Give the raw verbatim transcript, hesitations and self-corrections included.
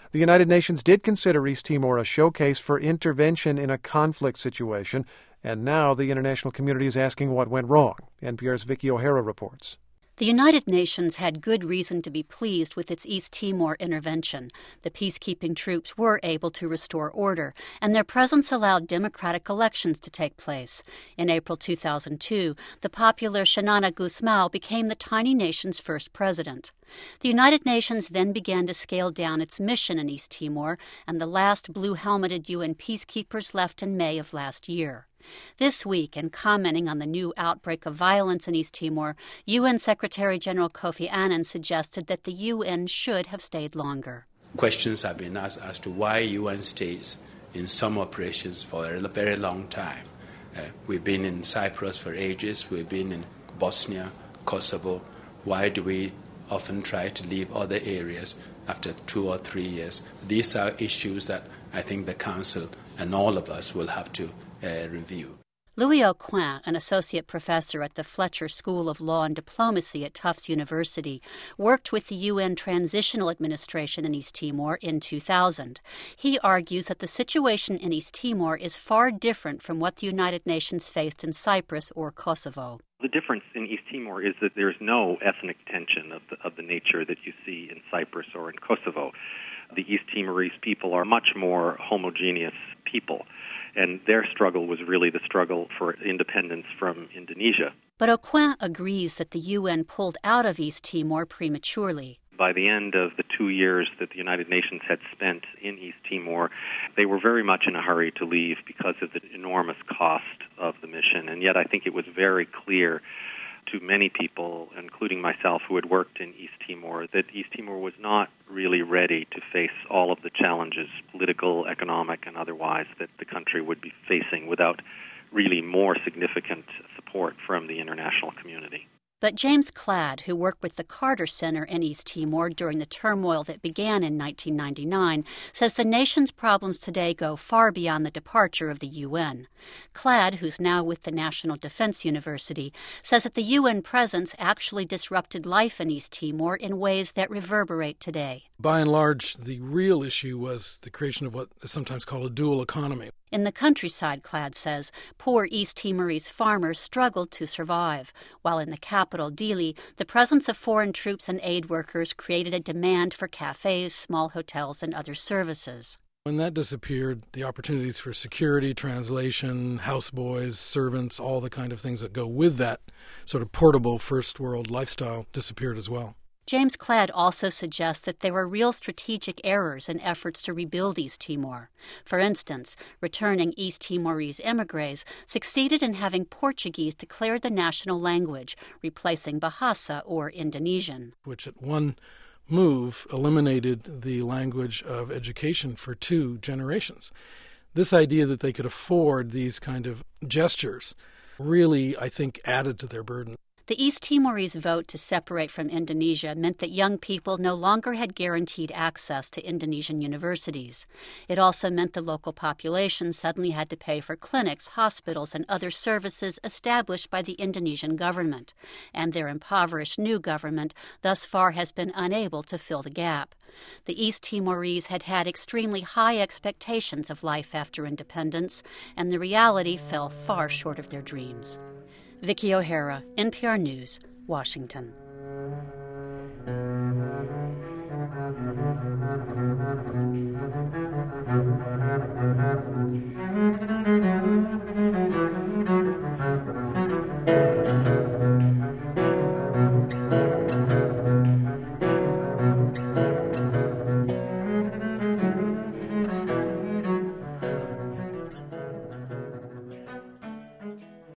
The United Nations did consider East Timor a showcase for intervention in a conflict situation, and now the international community is asking what went wrong. N P R's Vicky O'Hara reports. The United Nations had good reason to be pleased with its East Timor intervention. The peacekeeping troops were able to restore order, and their presence allowed democratic elections to take place. In April two thousand two, the popular Xanana Gusmao became the tiny nation's first president. The United Nations then began to scale down its mission in East Timor, and the last blue-helmeted U N peacekeepers left in May of last year. This week, in commenting on the new outbreak of violence in East Timor, U N Secretary-General Kofi Annan suggested that the U N should have stayed longer. Questions have been asked as to why U N stays in some operations for a very long time. Uh, we've been in Cyprus for ages. We've been in Bosnia, Kosovo. Why do we often try to leave other areas after two or three years? These are issues that I think the Council and all of us will have to uh, review. Louis Aucoin, an associate professor at the Fletcher School of Law and Diplomacy at Tufts University, worked with the U N Transitional Administration in East Timor in two thousand. He argues that the situation in East Timor is far different from what the United Nations faced in Cyprus or Kosovo. The difference in East Timor is that there's no ethnic tension of the, of the nature that you see in Cyprus or in Kosovo. The East Timorese people are much more homogeneous people, and their struggle was really the struggle for independence from Indonesia. But Aucoin agrees that the U N pulled out of East Timor prematurely. By the end of the two years that the United Nations had spent in East Timor, they were very much in a hurry to leave because of the enormous cost of the mission. And yet I think it was very clear to many people, including myself, who had worked in East Timor, that East Timor was not really ready to face all of the challenges, political, economic, and otherwise, that the country would be facing without really more significant support from the international community. But James Cladd, who worked with the Carter Center in East Timor during the turmoil that began in nineteen ninety-nine, says the nation's problems today go far beyond the departure of the U N. Cladd, who's now with the National Defense University, says that the U N presence actually disrupted life in East Timor in ways that reverberate today. By and large, the real issue was the creation of what is sometimes called a dual economy. In the countryside, Cladd says, poor East Timorese farmers struggled to survive, while in the capital, Dili, the presence of foreign troops and aid workers created a demand for cafes, small hotels, and other services. When that disappeared, the opportunities for security, translation, houseboys, servants, all the kind of things that go with that sort of portable first world lifestyle disappeared as well. James Cladd also suggests that there were real strategic errors in efforts to rebuild East Timor. For instance, returning East Timorese emigres succeeded in having Portuguese declared the national language, replacing Bahasa or Indonesian, which at one move eliminated the language of education for two generations. This idea that they could afford these kind of gestures really, I think, added to their burden. The East Timorese vote to separate from Indonesia meant that young people no longer had guaranteed access to Indonesian universities. It also meant the local population suddenly had to pay for clinics, hospitals, and other services established by the Indonesian government, and their impoverished new government thus far has been unable to fill the gap. The East Timorese had had extremely high expectations of life after independence, and the reality fell far short of their dreams. Vicky O'Hara, N P R News, Washington.